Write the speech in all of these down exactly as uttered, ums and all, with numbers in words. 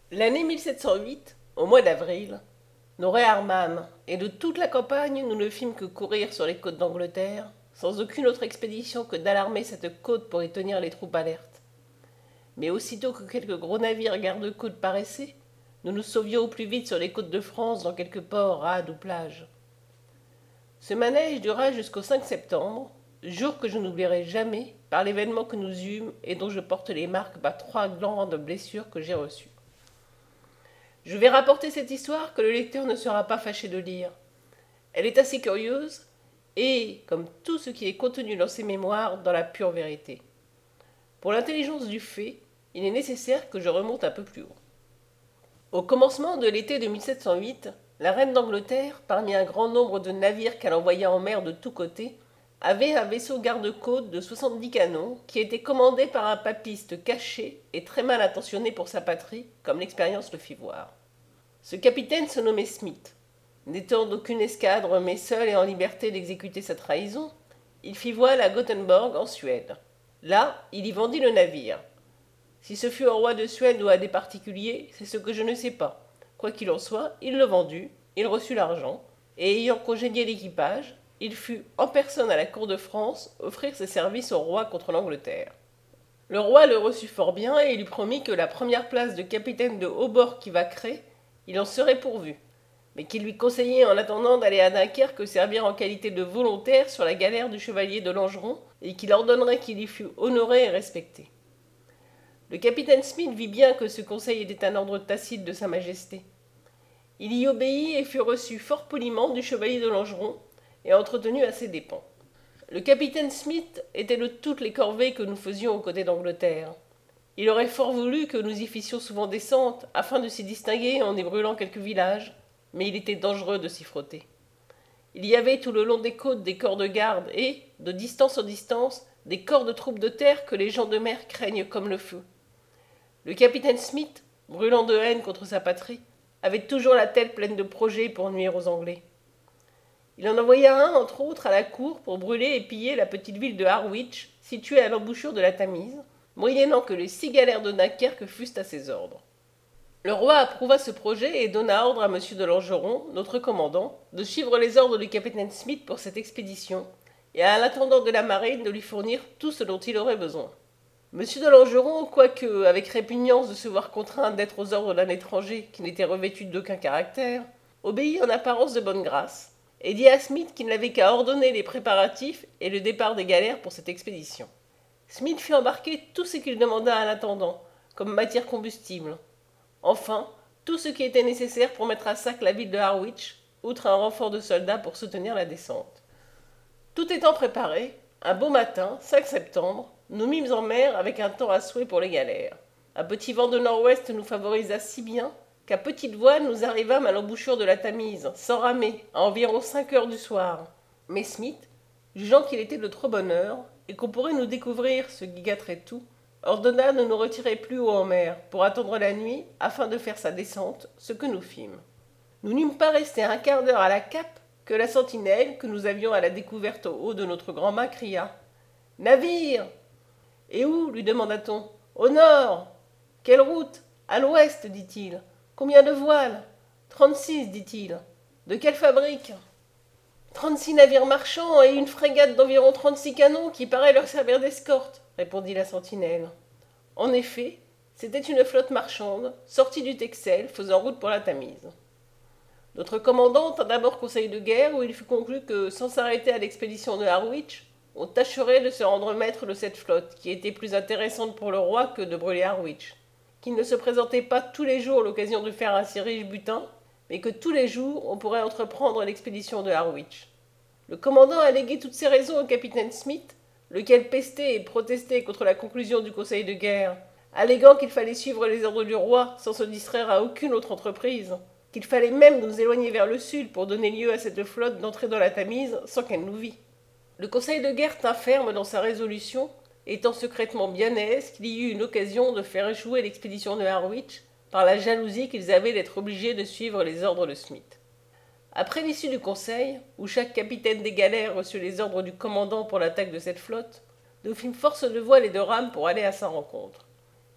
L'année mille sept cent huit, au mois d'avril, nos Rearman et de toute la campagne, nous ne fîmes que courir sur les côtes d'Angleterre, sans aucune autre expédition que d'alarmer cette côte pour y tenir les troupes alertes. Mais aussitôt que quelques gros navires garde-côtes paraissaient, nous nous sauvions au plus vite sur les côtes de France dans quelques ports, rades ou plages. Ce manège dura jusqu'au cinq septembre, jour que je n'oublierai jamais par l'événement que nous eûmes et dont je porte les marques par trois grandes blessures que j'ai reçues. Je vais rapporter cette histoire que le lecteur ne sera pas fâché de lire. Elle est assez curieuse et, comme tout ce qui est contenu dans ses mémoires, dans la pure vérité. Pour l'intelligence du fait, il est nécessaire que je remonte un peu plus haut. Au commencement de l'été de mille sept cent huit, la reine d'Angleterre, parmi un grand nombre de navires qu'elle envoya en mer de tous côtés, avait un vaisseau garde-côte de soixante-dix canons qui était commandé par un papiste caché et très mal intentionné pour sa patrie, comme l'expérience le fit voir. Ce capitaine se nommait Smith. N'étant d'aucune escadre, mais seul et en liberté d'exécuter sa trahison, il fit voile à Gothenburg, en Suède. Là, il y vendit le navire. Si ce fut au roi de Suède ou à des particuliers, c'est ce que je ne sais pas. Quoi qu'il en soit, il le vendut, il reçut l'argent, et ayant congédié l'équipage, il fut en personne à la cour de France offrir ses services au roi contre l'Angleterre. Le roi le reçut fort bien et lui promit que la première place de capitaine de haut-bord qui vacquerait, il en serait pourvu, mais qu'il lui conseillait en attendant d'aller à Dunkerque servir en qualité de volontaire sur la galère du chevalier de Langeron et qu'il ordonnerait qu'il y fût honoré et respecté. Le capitaine Smith vit bien que ce conseil était un ordre tacite de sa majesté. Il y obéit et fut reçu fort poliment du chevalier de Langeron et entretenu à ses dépens. Le capitaine Smith était de toutes les corvées que nous faisions aux côtés d'Angleterre. Il aurait fort voulu que nous y fissions souvent descente, afin de s'y distinguer en y brûlant quelques villages, mais il était dangereux de s'y frotter. Il y avait tout le long des côtes des corps de garde et, de distance en distance, des corps de troupes de terre que les gens de mer craignent comme le feu. Le capitaine Smith, brûlant de haine contre sa patrie, avait toujours la tête pleine de projets pour nuire aux Anglais. Il en envoya un, entre autres, à la cour pour brûler et piller la petite ville de Harwich, située à l'embouchure de la Tamise, moyennant que les six galères de Dunkerque fussent à ses ordres. Le roi approuva ce projet et donna ordre à M. de Langeron, notre commandant, de suivre les ordres du capitaine Smith pour cette expédition, et à l'intendant de la marine de lui fournir tout ce dont il aurait besoin. M. de Langeron, quoique avec répugnance de se voir contraint d'être aux ordres d'un étranger qui n'était revêtu d'aucun caractère, obéit en apparence de bonne grâce, et dit à Smith qu'il n'avait qu'à ordonner les préparatifs et le départ des galères pour cette expédition. Smith fit embarquer tout ce qu'il demanda à l'intendant, comme matière combustible. Enfin, tout ce qui était nécessaire pour mettre à sac la ville de Harwich, outre un renfort de soldats pour soutenir la descente. Tout étant préparé, un beau matin, cinq septembre, nous mîmes en mer avec un temps à souhait pour les galères. Un petit vent de nord-ouest nous favorisa si bien qu'à petite voile nous arrivâmes à l'embouchure de la Tamise, sans ramer, à environ cinq heures du soir. Mais Smith, jugeant qu'il était de trop bonne heure, et qu'on pourrait nous découvrir ce qui gâterait tout, ordonna de nous retirer plus haut en mer, pour attendre la nuit, afin de faire sa descente, ce que nous fîmes. Nous n'eûmes pas resté un quart d'heure à la cape, que la sentinelle, que nous avions à la découverte au haut de notre grand mât, cria « Navire !» Et où lui demanda-t-on. Au nord. Quelle route? À l'ouest, dit-il. Combien de voiles? Trente-six, dit-il. De quelle fabrique? Trente-six navires marchands et une frégate d'environ trente-six canons qui paraît leur servir d'escorte, répondit la sentinelle. En effet, c'était une flotte marchande, sortie du Texel, faisant route pour la Tamise. Notre commandant tint d'abord conseil de guerre où il fut conclu que, sans s'arrêter à l'expédition de Harwich, on tâcherait de se rendre maître de cette flotte, qui était plus intéressante pour le roi que de brûler Harwich, qu'il ne se présentait pas tous les jours l'occasion de faire un si riche butin, mais que tous les jours on pourrait entreprendre l'expédition de Harwich. Le commandant alléguait toutes ces raisons au capitaine Smith, lequel pestait et protestait contre la conclusion du conseil de guerre, alléguant qu'il fallait suivre les ordres du roi sans se distraire à aucune autre entreprise, qu'il fallait même nous éloigner vers le sud pour donner lieu à cette flotte d'entrer dans la Tamise sans qu'elle nous vît. Le conseil de guerre tint ferme dans sa résolution, étant secrètement bien aise qu'il y eut une occasion de faire échouer l'expédition de Harwich par la jalousie qu'ils avaient d'être obligés de suivre les ordres de Smith. Après l'issue du conseil, où chaque capitaine des galères reçut les ordres du commandant pour l'attaque de cette flotte, nous fîmes force de voile et de rames pour aller à sa rencontre.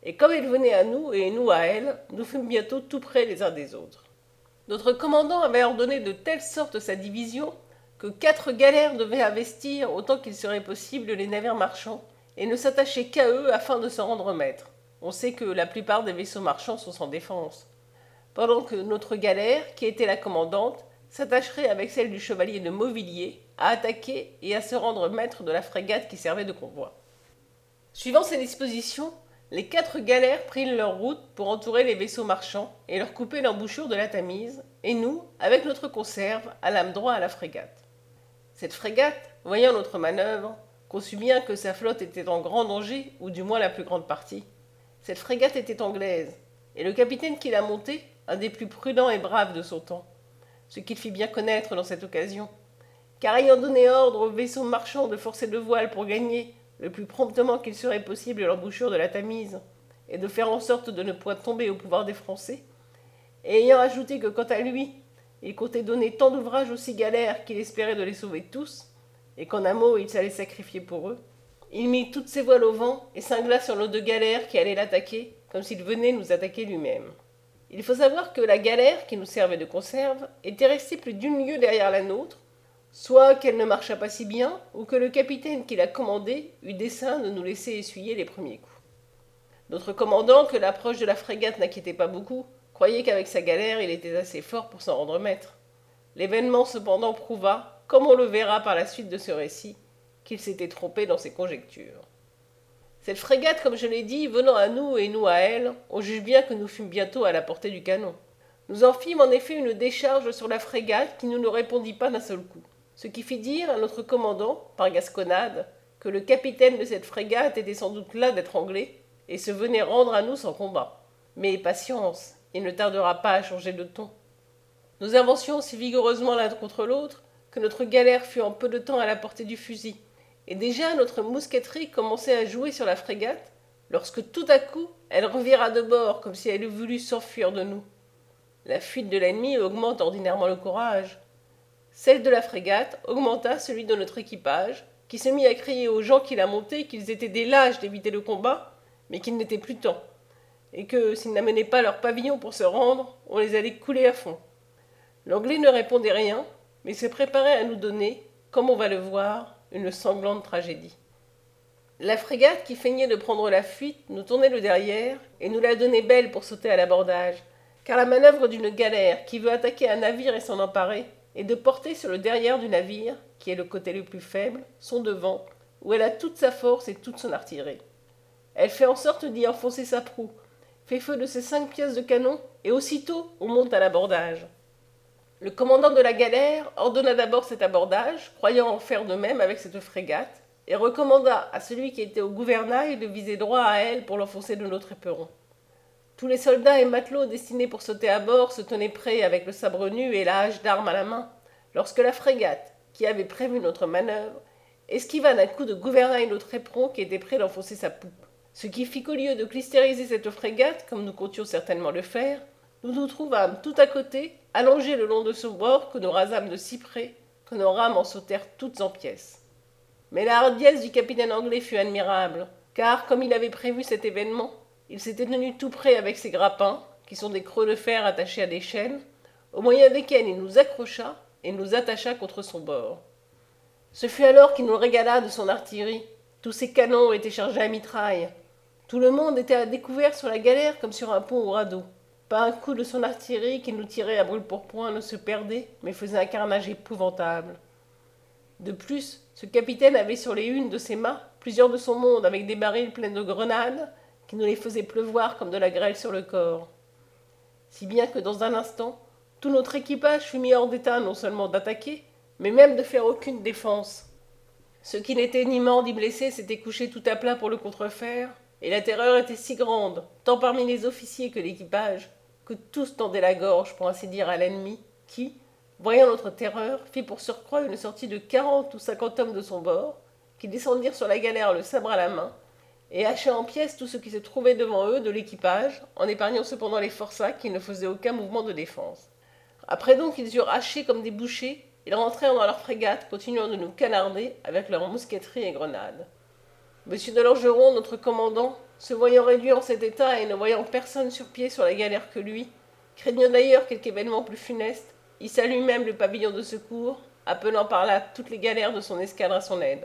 Et comme elle venait à nous et nous à elle, nous fûmes bientôt tout près les uns des autres. Notre commandant avait ordonné de telle sorte sa division que quatre galères devaient investir autant qu'il serait possible les navires marchands et ne s'attacher qu'à eux afin de s'en rendre maître. On sait que la plupart des vaisseaux marchands sont sans défense. Pendant que notre galère, qui était la commandante, s'attacherait avec celle du chevalier de Mauvilliers à attaquer et à se rendre maître de la frégate qui servait de convoi. Suivant ces dispositions, les quatre galères prirent leur route pour entourer les vaisseaux marchands et leur couper l'embouchure de la Tamise, et nous, avec notre conserve, allâmes droit à la frégate. Cette frégate, voyant notre manœuvre, conçut bien que sa flotte était en grand danger, ou du moins la plus grande partie. Cette frégate était anglaise, et le capitaine qui la montait, un des plus prudents et braves de son temps, ce qu'il fit bien connaître dans cette occasion, car ayant donné ordre aux vaisseaux marchands de forcer le voile pour gagner le plus promptement qu'il serait possible l'embouchure de la Tamise, et de faire en sorte de ne point tomber au pouvoir des Français, et ayant ajouté que quant à lui, il comptait donner tant d'ouvrages aux six galères qu'il espérait de les sauver tous, et qu'en un mot il s'allait sacrifier pour eux, il mit toutes ses voiles au vent et cingla sur nos deux galères qui allaient l'attaquer, comme s'il venait nous attaquer lui-même. Il faut savoir que la galère, qui nous servait de conserve, était restée plus d'une lieue derrière la nôtre, soit qu'elle ne marchât pas si bien, ou que le capitaine qui la commandait eut dessein de nous laisser essuyer les premiers coups. Notre commandant, que l'approche de la frégate n'inquiétait pas beaucoup, croyait qu'avec sa galère il était assez fort pour s'en rendre maître. L'événement cependant prouva, comme on le verra par la suite de ce récit, qu'il s'était trompé dans ses conjectures. Cette frégate, comme je l'ai dit, venant à nous et nous à elle, on juge bien que nous fûmes bientôt à la portée du canon. Nous en fîmes en effet une décharge sur la frégate qui ne nous répondit pas d'un seul coup, ce qui fit dire à notre commandant, par gasconnade, que le capitaine de cette frégate était sans doute las d'être anglais et se venait rendre à nous sans combat. Mais patience, il ne tardera pas à changer de ton. Nous avancions si vigoureusement l'un contre l'autre que notre galère fut en peu de temps à la portée du fusil, et déjà notre mousqueterie commençait à jouer sur la frégate, lorsque tout à coup elle revira de bord comme si elle eût voulu s'enfuir de nous. La fuite de l'ennemi augmente ordinairement le courage. Celle de la frégate augmenta celui de notre équipage, qui se mit à crier aux gens qui la montaient qu'ils étaient des lâches d'éviter le combat, mais qu'il n'était plus temps, et que, s'ils n'amenaient pas leur pavillon pour se rendre, on les allait couler à fond. L'anglais ne répondait rien, mais se préparait à nous donner, comme on va le voir, une sanglante tragédie. La frégate, qui feignait de prendre la fuite, nous tournait le derrière, et nous la donnait belle pour sauter à l'abordage, car la manœuvre d'une galère qui veut attaquer un navire et s'en emparer est de porter sur le derrière du navire, qui est le côté le plus faible, son devant, où elle a toute sa force et toute son artillerie. Elle fait en sorte d'y enfoncer sa proue, fait feu de ses cinq pièces de canon, et aussitôt on monte à l'abordage. Le commandant de la galère ordonna d'abord cet abordage, croyant en faire de même avec cette frégate, et recommanda à celui qui était au gouvernail de viser droit à elle pour l'enfoncer de notre éperon. Tous les soldats et matelots destinés pour sauter à bord se tenaient prêts avec le sabre nu et la hache d'armes à la main, lorsque la frégate, qui avait prévu notre manœuvre, esquiva d'un coup de gouvernail notre éperon qui était prêt d'enfoncer sa poupe. Ce qui fit qu'au lieu de clistériser cette frégate, comme nous comptions certainement le faire, nous nous trouvâmes tout à côté, allongés le long de son bord, que nous rasâmes de si près, que nos rames en sautèrent toutes en pièces. Mais la hardiesse du capitaine anglais fut admirable, car, comme il avait prévu cet événement, il s'était tenu tout près avec ses grappins, qui sont des creux de fer attachés à des chaînes, au moyen desquels il nous accrocha et nous attacha contre son bord. Ce fut alors qu'il nous régala de son artillerie. Tous ses canons étaient chargés à mitraille. Tout le monde était à découvert sur la galère comme sur un pont au radeau. Pas un coup de son artillerie qui nous tirait à brûle-pourpoint ne se perdait, mais faisait un carnage épouvantable. De plus, ce capitaine avait sur les hunes de ses mâts plusieurs de son monde avec des barils pleins de grenades qui nous les faisaient pleuvoir comme de la grêle sur le corps. Si bien que dans un instant, tout notre équipage fut mis hors d'état non seulement d'attaquer, mais même de faire aucune défense. Ceux qui n'étaient ni morts ni blessés s'étaient couchés tout à plat pour le contrefaire, et la terreur était si grande, tant parmi les officiers que l'équipage, que tous tendaient la gorge, pour ainsi dire, à l'ennemi, qui, voyant notre terreur, fit pour surcroît une sortie de quarante ou cinquante hommes de son bord, qui descendirent sur la galère le sabre à la main, et hachaient en pièces tout ce qui se trouvait devant eux de l'équipage, en épargnant cependant les forçats qui ne faisaient aucun mouvement de défense. Après donc qu'ils eurent haché comme des bouchers, ils rentrèrent dans leur frégate, continuant de nous canarder avec leurs mousqueteries et grenades. Monsieur de Langeron, notre commandant, Se voyant réduit en cet état et ne voyant personne sur pied sur la galère que lui, craignant d'ailleurs quelque événement plus funeste, hissa lui-même le pavillon de secours, appelant par là toutes les galères de son escadre à son aide.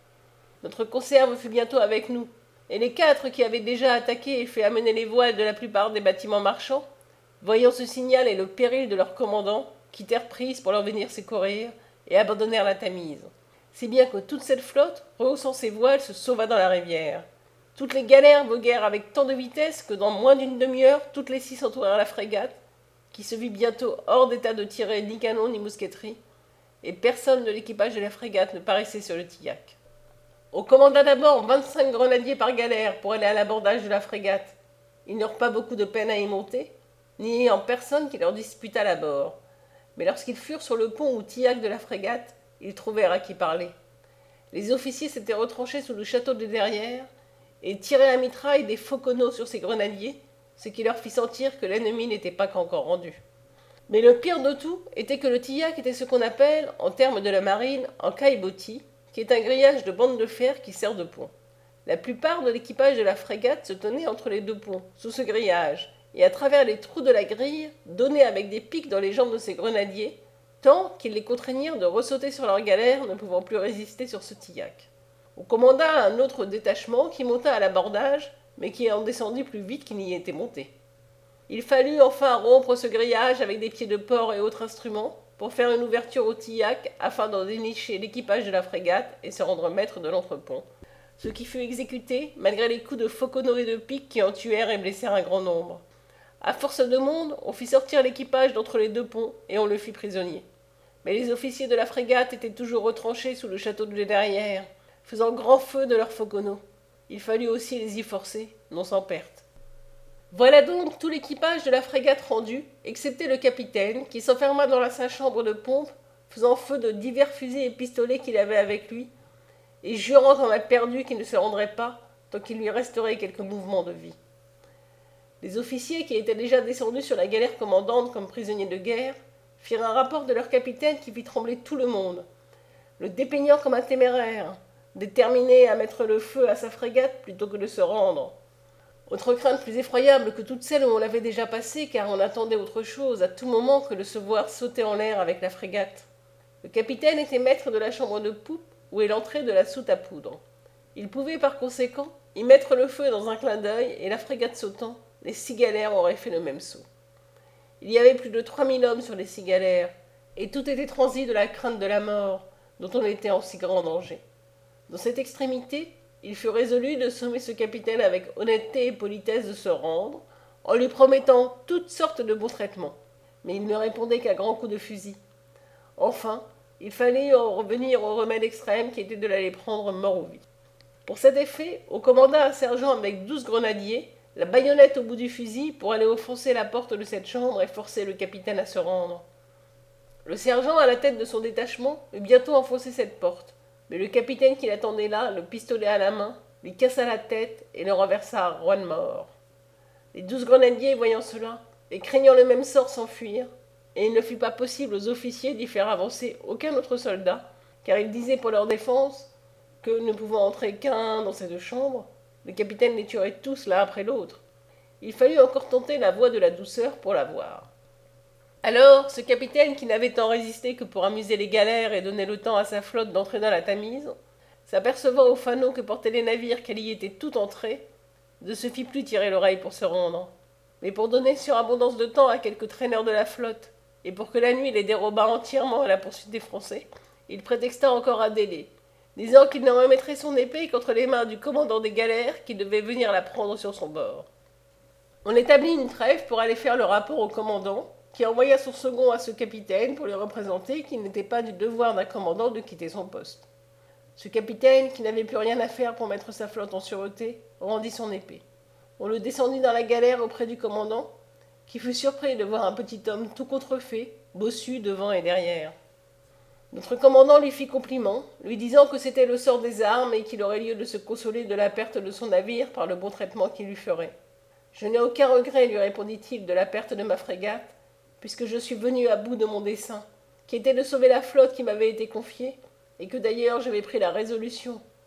Notre conserve fut bientôt avec nous, et les quatre qui avaient déjà attaqué et fait amener les voiles de la plupart des bâtiments marchands, voyant ce signal et le péril de leur commandant, quittèrent prise pour leur venir secourir et abandonnèrent la Tamise. Si bien que toute cette flotte, rehaussant ses voiles, se sauva dans la rivière. Toutes les galères voguèrent avec tant de vitesse que dans moins d'une demi-heure, toutes les six entourèrent la frégate, qui se vit bientôt hors d'état de tirer ni canon ni mousqueterie, et personne de l'équipage de la frégate ne paraissait sur le tillac. On commanda d'abord vingt-cinq grenadiers par galère pour aller à l'abordage de la frégate. Ils n'eurent pas beaucoup de peine à y monter, ni ayant personne qui leur disputât l'abord. Mais lorsqu'ils furent sur le pont ou tillac de la frégate, ils trouvèrent à qui parler. Les officiers s'étaient retranchés sous le château de derrière et tiraient à mitraille des fauconneaux sur ces grenadiers, ce qui leur fit sentir que l'ennemi n'était pas qu'encore rendu. Mais le pire de tout était que le tillac était ce qu'on appelle, en termes de la marine, un caillebotis, qui est un grillage de bandes de fer qui sert de pont. La plupart de l'équipage de la frégate se tenait entre les deux ponts, sous ce grillage, et à travers les trous de la grille, donnaient avec des pics dans les jambes de ces grenadiers, tant qu'ils les contraignirent de ressauter sur leur galère, ne pouvant plus résister sur ce tillac. On commanda un autre détachement qui monta à l'abordage, mais qui en descendit plus vite qu'il n'y était monté. Il fallut enfin rompre ce grillage avec des pieds de porc et autres instruments, pour faire une ouverture au tillac afin d'en dénicher l'équipage de la frégate et se rendre maître de l'entrepont, ce qui fut exécuté malgré les coups de fauconneaux et de piques qui en tuèrent et blessèrent un grand nombre. À force de monde, on fit sortir l'équipage d'entre les deux ponts et on le fit prisonnier. Mais les officiers de la frégate étaient toujours retranchés sous le château de derrière, faisant grand feu de leurs fauconneaux. Il fallut aussi les y forcer, non sans perte. Voilà donc tout l'équipage de la frégate rendu, excepté le capitaine, qui s'enferma dans sa chambre de pompe, faisant feu de divers fusils et pistolets qu'il avait avec lui, et jurant comme un perdu qu'il ne se rendrait pas, tant qu'il lui resterait quelques mouvements de vie. Les officiers, qui étaient déjà descendus sur la galère commandante comme prisonniers de guerre, firent un rapport de leur capitaine qui fit trembler tout le monde, le dépeignant comme un téméraire, déterminé à mettre le feu à sa frégate plutôt que de se rendre. Autre crainte plus effroyable que toutes celles où on l'avait déjà passée, car on attendait autre chose à tout moment que de se voir sauter en l'air avec la frégate. Le capitaine était maître de la chambre de poupe, où est l'entrée de la soute à poudre. Il pouvait par conséquent y mettre le feu dans un clin d'œil, et la frégate sautant, les six galères auraient fait le même saut. Il y avait plus de trois mille hommes sur les six galères, et tout était transi de la crainte de la mort, dont on était en si grand danger. Dans cette extrémité, il fut résolu de sommer ce capitaine avec honnêteté et politesse de se rendre, en lui promettant toutes sortes de bons traitements. Mais il ne répondait qu'à grands coups de fusil. Enfin, il fallait en revenir au remède extrême qui était de l'aller prendre mort ou vie. Pour cet effet, on commanda un sergent avec douze grenadiers, la baïonnette au bout du fusil, pour aller enfoncer la porte de cette chambre et forcer le capitaine à se rendre. Le sergent, à la tête de son détachement, eut bientôt enfoncé cette porte. Mais le capitaine qui l'attendait là, le pistolet à la main, lui cassa la tête et le renversa à Rouen mort. Les douze grenadiers, voyant cela, et craignant le même sort, s'enfuirent, et il ne fut pas possible aux officiers d'y faire avancer aucun autre soldat, car ils disaient pour leur défense que, ne pouvant entrer qu'un dans ces deux chambres, le capitaine les tuerait tous l'un après l'autre. Il fallut encore tenter la voie de la douceur pour la voir. Alors, ce capitaine, qui n'avait tant résisté que pour amuser les galères et donner le temps à sa flotte d'entrer dans la Tamise, s'apercevant aux fanaux que portaient les navires qu'elle y était tout entrée, ne se fit plus tirer l'oreille pour se rendre. Mais pour donner surabondance de temps à quelques traîneurs de la flotte, et pour que la nuit les dérobât entièrement à la poursuite des Français, il prétexta encore un délai, disant qu'il ne remettrait son épée qu'entre les mains du commandant des galères qui devait venir la prendre sur son bord. On établit une trêve pour aller faire le rapport au commandant, qui envoya son second à ce capitaine pour lui représenter qu'il n'était pas du devoir d'un commandant de quitter son poste. Ce capitaine, qui n'avait plus rien à faire pour mettre sa flotte en sûreté, rendit son épée. On le descendit dans la galère auprès du commandant, qui fut surpris de voir un petit homme tout contrefait, bossu devant et derrière. Notre commandant lui fit compliment, lui disant que c'était le sort des armes et qu'il aurait lieu de se consoler de la perte de son navire par le bon traitement qu'il lui ferait. « Je n'ai aucun regret, lui répondit-il, de la perte de ma frégate, puisque je suis venu à bout de mon dessein, qui était de sauver la flotte qui m'avait été confiée, et que d'ailleurs j'avais pris la résolution,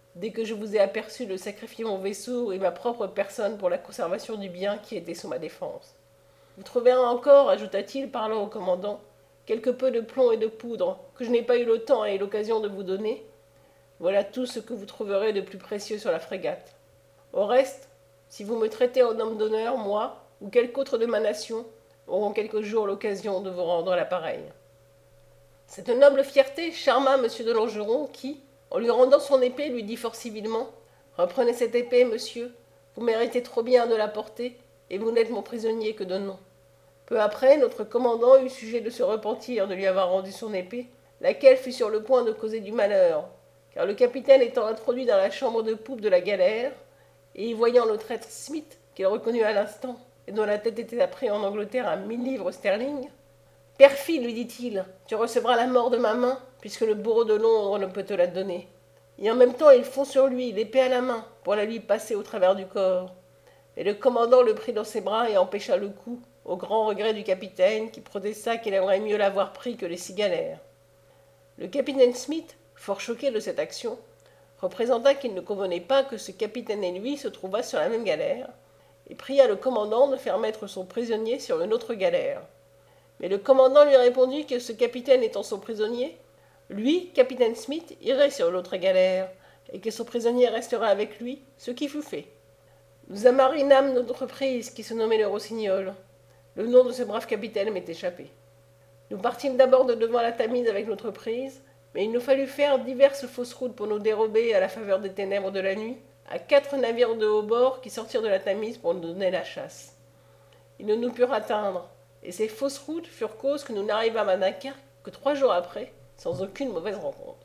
dès que je vous ai aperçu de sacrifier mon vaisseau et ma propre personne pour la conservation du bien qui était sous ma défense. Vous trouverez encore, ajouta-t-il, parlant au commandant, quelque peu de plomb et de poudre que je n'ai pas eu le temps et l'occasion de vous donner. Voilà tout ce que vous trouverez de plus précieux sur la frégate. Au reste, si vous me traitez en homme d'honneur, moi, ou quelque autre de ma nation, auront quelque jour l'occasion de vous rendre l'appareil. Cette noble fierté charma M. de Longeron qui, en lui rendant son épée, lui dit fort civilement « Reprenez cette épée, monsieur, vous méritez trop bien de la porter, et vous n'êtes mon prisonnier que de nom. » Peu après, notre commandant eut sujet de se repentir de lui avoir rendu son épée, laquelle fut sur le point de causer du malheur, car le capitaine étant introduit dans la chambre de poupe de la galère, et y voyant le traître Smith, qu'il reconnut à l'instant, et dont la tête était apprise en Angleterre à mille livres sterling, « Perfide, lui dit-il, tu recevras la mort de ma main, puisque le bourreau de Londres ne peut te la donner. » Et en même temps, il fond sur lui, l'épée à la main, pour la lui passer au travers du corps. Et le commandant le prit dans ses bras et empêcha le coup, au grand regret du capitaine, qui protesta qu'il aimerait mieux l'avoir pris que les six galères. Le capitaine Smith, fort choqué de cette action, représenta qu'il ne convenait pas que ce capitaine et lui se trouvassent sur la même galère, et pria le commandant de faire mettre son prisonnier sur une autre galère. Mais le commandant lui répondit que ce capitaine étant son prisonnier, lui, capitaine Smith, irait sur l'autre galère, et que son prisonnier resterait avec lui, ce qui fut fait. Nous amarinâmes notre prise, qui se nommait le Rossignol. Le nom de ce brave capitaine m'est échappé. Nous partîmes d'abord de devant la Tamise avec notre prise, mais il nous fallut faire diverses fausses routes pour nous dérober, à la faveur des ténèbres de la nuit, à quatre navires de haut bord qui sortirent de la Tamise pour nous donner la chasse. Ils ne nous purent atteindre, et ces fausses routes furent cause que nous n'arrivâmes à Dunkerque que trois jours après, sans aucune mauvaise rencontre.